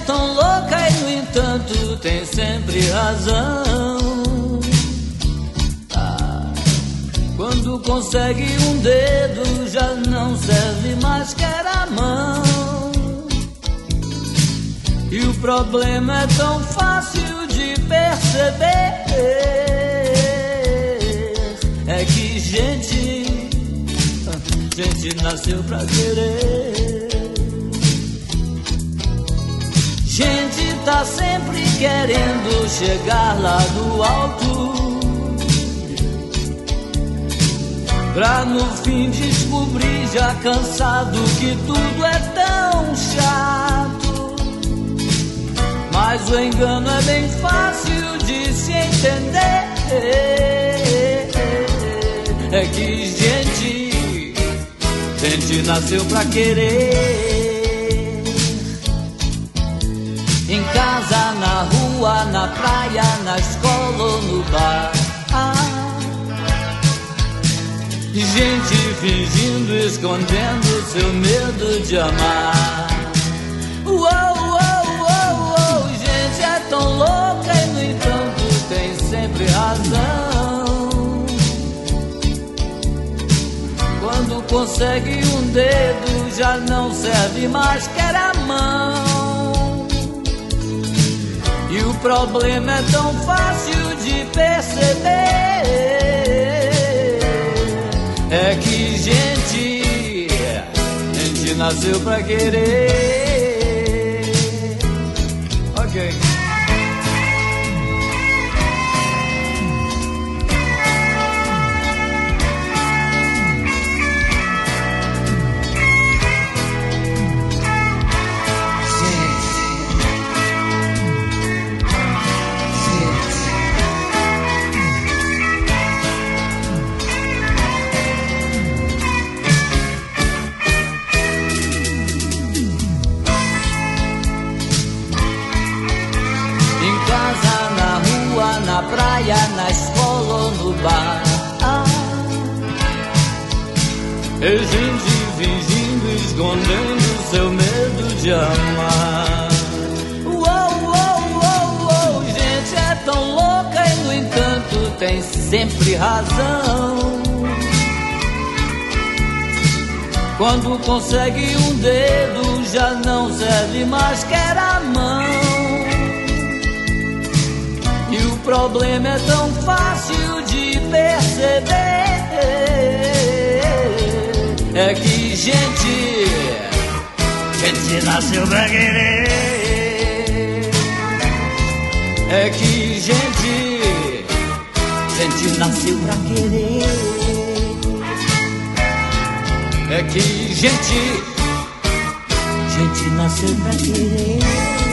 tão louca e no entanto tem sempre razão. Quando consegue um dedo já não serve mais, quer a mão. E o problema é tão fácil de perceber, é que gente nasceu pra querer. Gente tá sempre querendo chegar lá do alto, pra no fim descobrir, já cansado, que tudo é tão chato. Mas o engano é bem fácil de se entender, é que gente nasceu pra querer. Em casa, na rua, na praia, na escola ou no bar, gente fingindo, escondendo seu medo de amar. Gente é tão louca e no entanto tem sempre razão. Quando consegue um dedo já não serve mais, quer a mão. E o problema é tão fácil de perceber, é que gente nasceu pra querer. Ok. Na praia, na escola ou no bar, é gente fingindo, escondendo seu medo de amar. Gente é tão louca e no entanto tem sempre razão. Quando consegue um dedo já não serve mais, quer a mão. E o problema é tão fácil de perceber, é que gente nasceu pra querer. É que gente nasceu pra querer. É que gente nasceu pra querer.